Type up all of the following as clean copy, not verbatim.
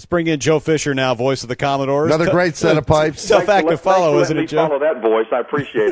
bring in Joe Fisher now, voice of the Commodores. Another great set of pipes. Tough act to follow, isn't it, Joe? Follow that voice. I appreciate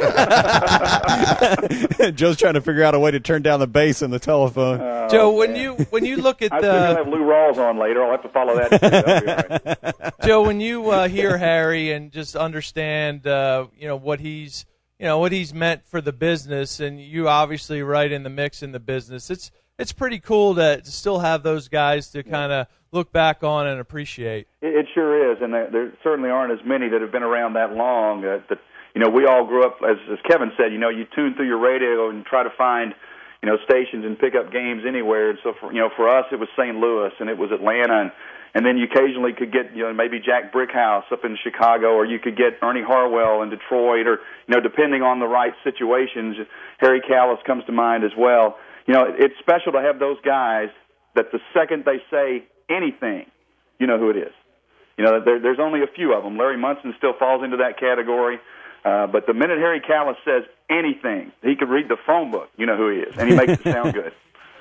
it. Joe's trying to figure out a way to turn down the bass in the telephone. Joe, when you look at I'm still going to have Lou Rawls on later. I'll have to follow that too. That'll be all right. Joe, when you hear Harry and just understand what he's meant for the business, and you obviously right in the mix in the business, it's pretty cool to still have those guys to kind of look back on and appreciate. It sure is, and there certainly aren't as many that have been around that long. We all grew up, as Kevin said, you tune through your radio and try to find, stations and pick up games anywhere. And so, for us, it was St. Louis and it was Atlanta, and then you occasionally could get, maybe Jack Brickhouse up in Chicago, or you could get Ernie Harwell in Detroit, or, depending on the right situations, Harry Kalas comes to mind as well. It's special to have those guys that the second they say anything, you know who it is. There's only a few of them. Larry Munson still falls into that category. But the minute Harry Kalas says anything, he could read the phone book. You know who he is, and he makes it sound good.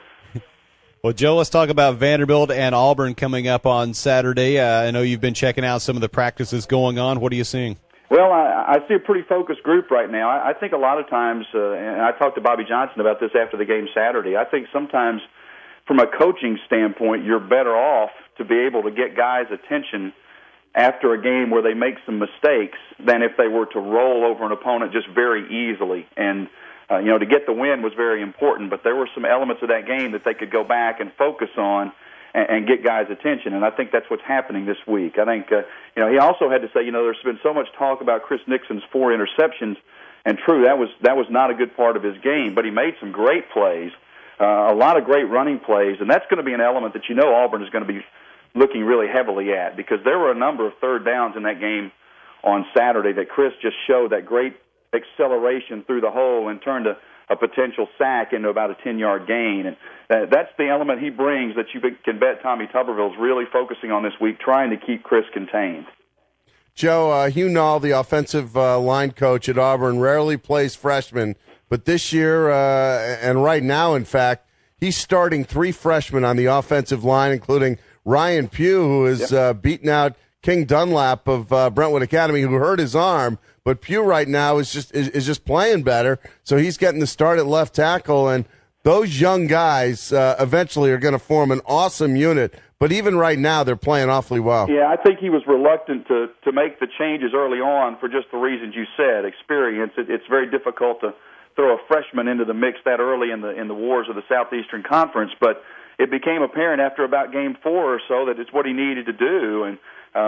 Well, Joe, let's talk about Vanderbilt and Auburn coming up on Saturday. I know you've been checking out some of the practices going on. What are you seeing? Well, I see a pretty focused group right now. I think a lot of times, and I talked to Bobby Johnson about this after the game Saturday, I think sometimes from a coaching standpoint, you're better off to be able to get guys' attention after a game where they make some mistakes than if they were to roll over an opponent just very easily. And, to get the win was very important, but there were some elements of that game that they could go back and focus on and get guys' attention, and I think that's what's happening this week. I think, he also had to say, there's been so much talk about Chris Nixon's 4 interceptions, and true, that was not a good part of his game, but he made some great plays, a lot of great running plays, and that's going to be an element that Auburn is going to be looking really heavily at, because there were a number of third downs in that game on Saturday that Chris just showed that great acceleration through the hole and turned a potential sack into about a 10-yard gain. And that's the element he brings that you can bet Tommy Tuberville's really focusing on this week, trying to keep Chris contained. Joe, Hugh Nall, the offensive line coach at Auburn, rarely plays freshmen, but this year and right now, in fact, he's starting 3 freshmen on the offensive line, including Ryan Pugh, who has beaten out King Dunlap of Brentwood Academy, who hurt his arm. But Pugh right now is just playing better, so he's getting the start at left tackle. And those young guys eventually are going to form an awesome unit. But even right now, they're playing awfully well. Yeah, I think he was reluctant to make the changes early on for just the reasons you said. Experience. It's very difficult to throw a freshman into the mix that early in the wars of the Southeastern Conference, but it became apparent after about game 4 or so that it's what he needed to do. And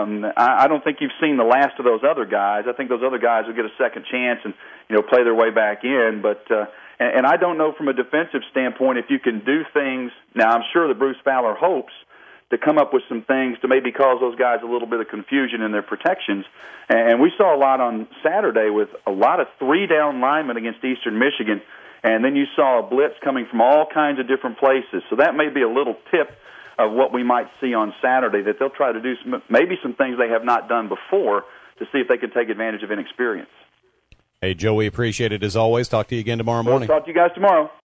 I don't think you've seen the last of those other guys. I think those other guys will get a second chance and play their way back in. But and I don't know from a defensive standpoint if you can do things. Now I'm sure that Bruce Fowler hopes to come up with some things to maybe cause those guys a little bit of confusion in their protections. And we saw a lot on Saturday with a lot of 3-down linemen against Eastern Michigan. And then you saw a blitz coming from all kinds of different places. So that may be a little tip of what we might see on Saturday, that they'll try to do maybe some things they have not done before to see if they can take advantage of inexperience. Hey, Joe, we appreciate it as always. Talk to you again tomorrow morning. Talk to you guys tomorrow.